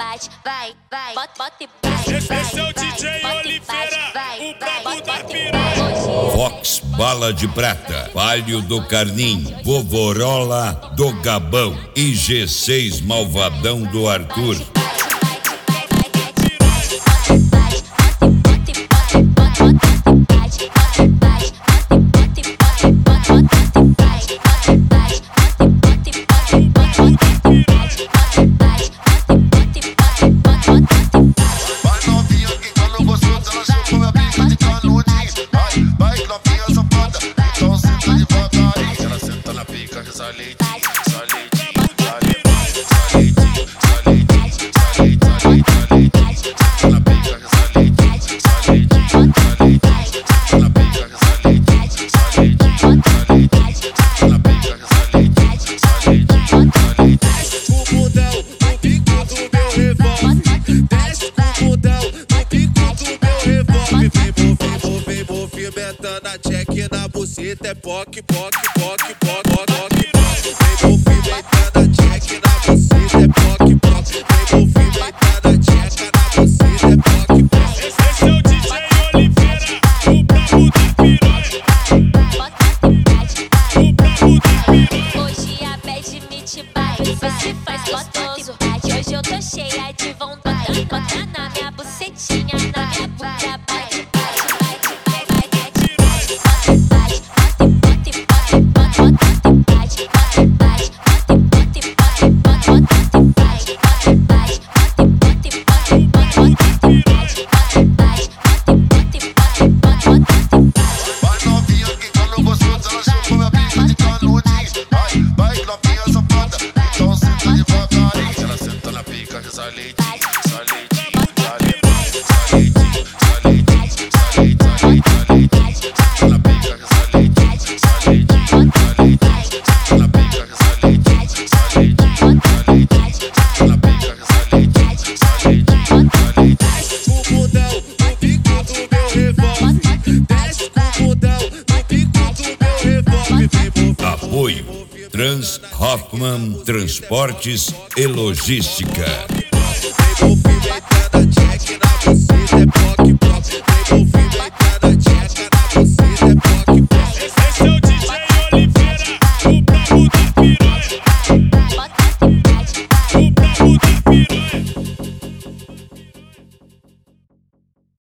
bate, vai, vai, bota e bate. Esse é o DJ Oliveira, o brabo da piranha. Vox Bala de Prata, Palio do Carnim, Vovorola do Gabão e G6 Malvadão do Arthur. Na buceta é poc, poc, poc, poc, poc. Vem movimentando a check na buceta é poc, poc. Vem movimentando a check na buceta é poc, poc. Esse é o DJ Oliveira, o brabo da piranha. O brabo da piranha. Hoje a bad me te bate, você faz gostoso. Hoje eu tô cheia de vontade, bota na minha bucetinha, na minha bunda, bate. Apoio Trans Hoffman Transportes e Logística.